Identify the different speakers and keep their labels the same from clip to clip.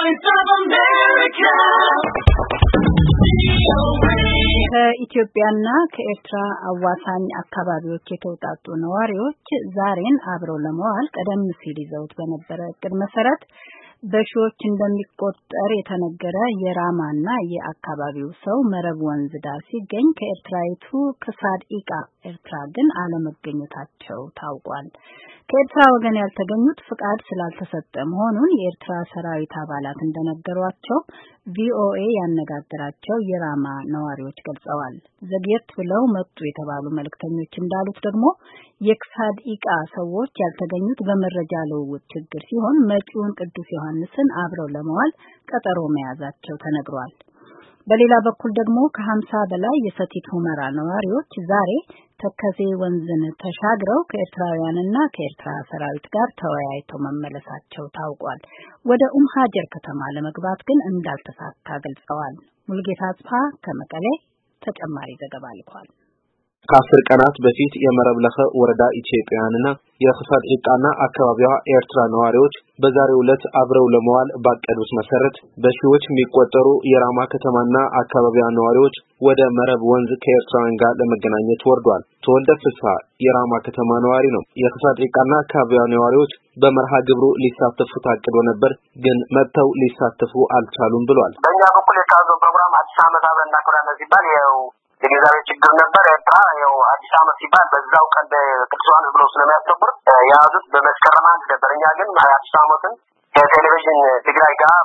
Speaker 1: Voice of America. ከኢትዮጵያና ከኤርትራ አዋሳኝ አካባቢዎች የተውጣጡ ነዋሪዎች ዛሬን አብረው ለመዋል ቀደም ሲል ይዘውት በነበረ እቅድ መሰረት በሺዎች እንደሚቆጠር የተነገረ የራማና የአካባቢው ሰው መረብ ወንዝ ዳር ሲገኝ ከኤርትራይቱ ክሳድኢቃ ኤርትራ ግን አለመገኘታቸው ታውቋል። ከኤርትራ ወገን ያልተገኙት ፍቃድ ስላልተሰጠ መሆኑን የኤርትራ ሰራዊት አባላት እንደነገሯቸው ቪኦኤ ያነጋገራቸው የራማ ነዋሪዎች ገልጸዋል። ዘግየት ብለው መጡ የተባሉ መልእክተኞች እንዳሉት ደግሞ የክሳድኢቃ ሰዎች ያልተገኙት በመረጃ ልውውጥ ችግር ሲሆን መጪውን ቅዱስ ዮሐንስን አብረው ለመዋል ቀጠሮ መያዛቸው ተነግሯል። በሌላ በኩል ደግሞ ከ50 በላይ የሰቲት ሁመራ ነዋሪዎች ዛሬ ተከዜ ወንዝን ተሻግረው ከኤርትራውያንና ከኤርትራ ሰራዊት ጋር ተወያይተው መመለሳቸው ታውቋል። ወደ ኡምሃጀር ከተማ ለመግባት ግን እንዳልተሳካ ገልጸዋል። ሙልጌታ አጽፋ ከመቀሌ ተጨማሪ ዘገባ ልኳል።
Speaker 2: ከ10 ቀናት በፊት የመረብለኸ ወረዳ ኢትዮጵያውያንና የክሳድኢቃና አካባቢዋ ኤርትራ ነዋሪዎች በዛሬው ዕለት አብረው ለመዋል ባቀዱት መሰረት በሺዎች የሚቆጠሩ የራማ ከተማና አካባቢዋ ነዋሪዎች ወደ መረብ ወንዝ ከኤርትራውያን ጋር ለመገናኘት ወርዷል። ተወልደ ፍስሐ የራማ ከተማ ነዋሪ ነው። የክሳድኢቃና አካባቢዋ ነዋሪዎች በመርሃ ግብሩ ሊሳተፉ ታቅዶ ነበር፣ ግን መጥተው ሊሳተፉ አልቻሉም ብሏል።
Speaker 3: በእኛ በኩል የታዘው ፕሮግራም አዲስ ዓመት አብረን እናከብራለን ሲባል የገዛቤ ችግር ነበር። ኤርትራ አዲስ ዓመት ሲባል በዛው ቀን በቅዱስ ዮሐንስ ብለው ስለሚያስተምሩ የያዙት በመስከረም አንድ ነበር። እኛ ግን አዲስ ዓመትን ከቴሌቪዥን ትግራይ ጋር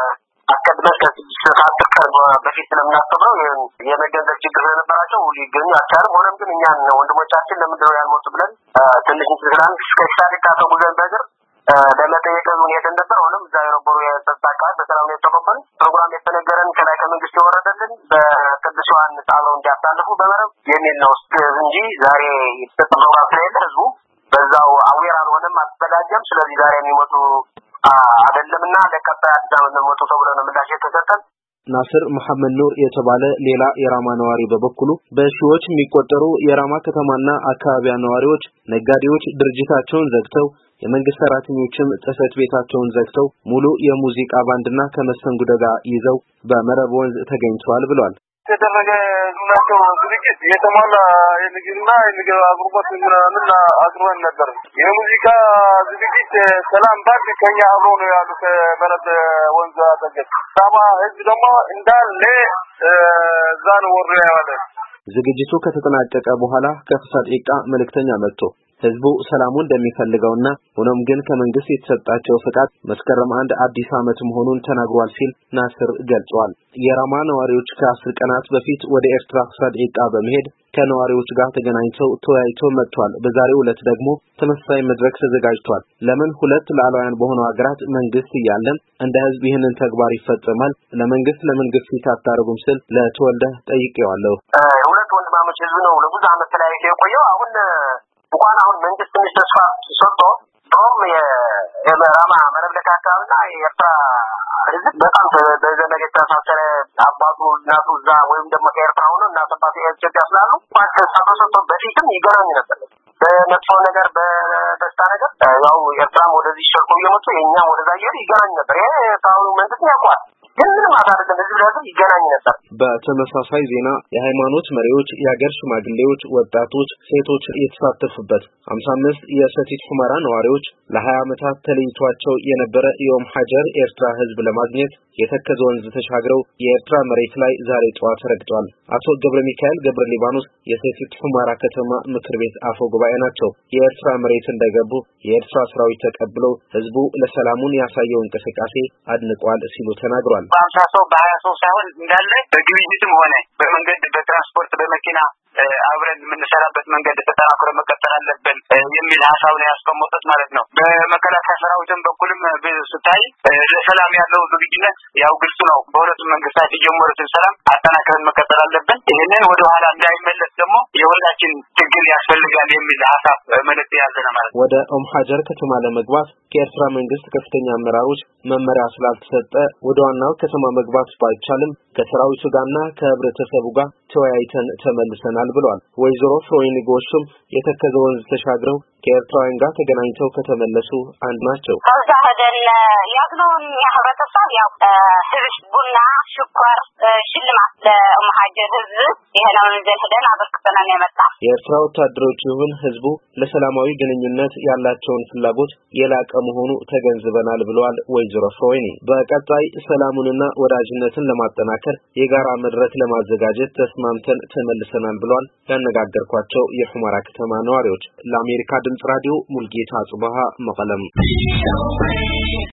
Speaker 3: በአስቀድመን ከ6 ቀን በፊት ስለምናስተምረው የመገንዘብ ችግር ስለነበራቸው ሊገኙ አልቻሉም። ሆነም ግን እኛን ወንድሞቻችን ለምንድን ነው ያልሞቱ ብለን ትንሽ እንትላን ከክሳድኢቃ ተጉዘን በእግር ለመጠየቅ ሁኔታ ነበር። ሆነም እዛ የነበሩ የጸጥታ አካላት በሰላም ነው የተቀበሉ። ፕሮግራም የተነገረን ከላይ ከመንግስት የወረደልን በቅዱስ ዮሐንስ አብረው እንዲያሳልፉ በመረብ የሚል ነው እንጂ ዛሬ የተሰጠ ፕሮግራም ስለሌለ ህዝቡ በዛው አዌር አልሆነም፣ አልተዘጋጀም። ስለዚህ ዛሬ የሚመጡ አይደለምና ለቀጣይ አዲስ ዓመት ነው መጥቶ ተብሎ ነው ምላሽ የተሰጠን።
Speaker 2: ናስር መሐመድ ኑር የተባለ ሌላ የራማ ነዋሪ በበኩሉ በሺዎች የሚቆጠሩ የራማ ከተማና አካባቢያ ነዋሪዎች ነጋዴዎች ድርጅታቸውን ዘግተው የመንግስት ሰራተኞችም ጽሕፈት ቤታቸውን ዘግተው ሙሉ የሙዚቃ ባንድና ከመሰንጉ ጋር ይዘው በመረብ ወንዝ ተገኝተዋል ብሏል።
Speaker 3: የተደረገ ዙናቸው ዝግጅት የተሟላ የንግድና የንግድ አቅርቦት ምናምን አቅርበን ነበር። የሙዚቃ ዝግጅት ሰላም ባንድ ከኛ አብሮ ነው ያሉት በረት ወንዝ አጠገብ። ሳማ ህዝብ ደግሞ እንዳለ እዛ ነው ወርዶ ያለ።
Speaker 2: ዝግጅቱ ከተጠናቀቀ በኋላ ከክሳድኢቃ መልእክተኛ መጥቶ ህዝቡ ሰላሙን እንደሚፈልገውና ሆኖም ግን ከመንግስት የተሰጣቸው ፍቃድ መስከረም 1 አዲስ ዓመት መሆኑን ተናግሯል ሲል ናስር ገልጿል። የራማ ነዋሪዎች ከ10 ቀናት በፊት ወደ ኤርትራ ክሳድኢቃ በመሄድ ከነዋሪዎች ጋር ተገናኝተው ተወያይተው መጥቷል። በዛሬው ዕለት ደግሞ ተመሳሳይ መድረክ ተዘጋጅቷል። ለምን ሁለት ሉዓላውያን በሆኑ ሀገራት መንግስት እያለን እንደ ህዝብ ይህንን ተግባር ይፈጸማል? ለምን ግፊት አታደርጉም ስል ለተወልደ ጠይቄዋለሁ።
Speaker 3: ሁለት ወንድማማች ህዝብ ነው ለብዙ ዓመት ተለያይተው የቆየው። እንኳን አሁን መንግስት ትንሽ ተስፋ ሰጥቶ ዶም የራማ መረብለካ አካባቢና የኤርትራ ህዝብ በጣም በዘመድ የተሳሰረ አባቱ እናቱ እዛ ወይም ደግሞ ከኤርትራ ሆኖ እናቱ አባቱ ኢትዮጵያ ስላሉ ተስፋ ተሰጥቶ በፊትም ይገናኝ ነበር። በመጥፎ ነገር በደስታ ነገር ኤርትራም ወደዚህ ሸርቆ እየመጡ የእኛም ወደዛ እየሄዱ ይገናኝ ነበር። ይሄ ታውኑ መንግስት ያውቃል። ግን ምንም አታደርግም ህዝብ ለህዝብ ይገናኝ ነበር።
Speaker 2: በተመሳሳይ ዜና የሃይማኖት መሪዎች፣ የሀገር ሽማግሌዎች፣ ወጣቶች፣ ሴቶች የተሳተፉበት 55 የሰቲት ሁመራ ነዋሪዎች ለ20 ዓመታት ተለይቷቸው የነበረ የኡምሃጀር ኤርትራ ህዝብ ለማግኘት የተከዘ ወንዝ ተሻግረው የኤርትራ መሬት ላይ ዛሬ ጠዋት ረግጠዋል። አቶ ገብረ ሚካኤል ገብረ ሊባኖስ የሰቲት ሁመራ ከተማ ምክር ቤት አፈ ጉባኤ ናቸው። የኤርትራ መሬት እንደገቡ የኤርትራ ሰራዊት ተቀብለው ህዝቡ ለሰላሙን ያሳየው እንቅስቃሴ አድንቋል ሲሉ ተናግሯል።
Speaker 3: በ50 ሰው በ20 ሰው ሳይሆን እንዳለ በግብይትም ሆነ በመንገድ በትራንስፖርት በመኪና አብረን የምንሰራበት መንገድ ተጠናክሮ መቀጠል አለብን የሚል ሐሳብ ነው ያስቀመጡት ማለት ነው። በመከላከያ ሰራዊትም በኩልም ስታይ ለሰላም ያለው ዝግጁነት ግልጽ ነው። በሁለቱም መንግስታት የጀመሩትን ሰላም አጠናክረን መቀጠል አለብን። ይሄንን ወደ ኋላ እንዳይመለስ ደግሞ የሁላችን ትግል ያስፈልጋል የሚል ሐሳብ መልእክት ያዘነ ማለት ነው።
Speaker 2: ወደ ኡምሃጀር ከተማ ለመግባት ከኤርትራ መንግስት ከፍተኛ አመራሮች መመሪያ ስላልተሰጠ ወደ ዋናው ከተማ መግባት ባይቻልም ከሰራዊቱ ጋርና ከህብረተሰቡ ጋር ተወያይተን ተመልሰናል ይጠይቃል ብለዋል። ወይዘሮ ፍሮይኒ ጎሹም የተከዘ ወንዝ ተሻግረው ከኤርትራውያን ጋር ተገናኝተው ከተመለሱ አንድ ናቸው።
Speaker 4: ከዛ ሄደን ያዝነውን የህብረተሰብ ያው ህብስ፣ ቡና፣ ስኳር ሽልማት ለሙሃጅር ህዝብ ይሄንን ይዘን ሄደን አበርክተናል የመጣ።
Speaker 2: የኤርትራ ወታደሮች ይሁን ህዝቡ ለሰላማዊ ግንኙነት ያላቸውን ፍላጎት የላቀ መሆኑ ተገንዝበናል ብለዋል ወይዘሮ ፍሮይኒ። በቀጣይ ሰላሙንና ወዳጅነትን ለማጠናከር የጋራ መድረክ ለማዘጋጀት ተስማምተን ተመልሰናል ብለዋል ያነጋገርኳቸው የሑመራ ከተማ ነዋሪዎች። ለአሜሪካ ድምጽ ራዲዮ ሙልጌታ ጽባሃ መቀለም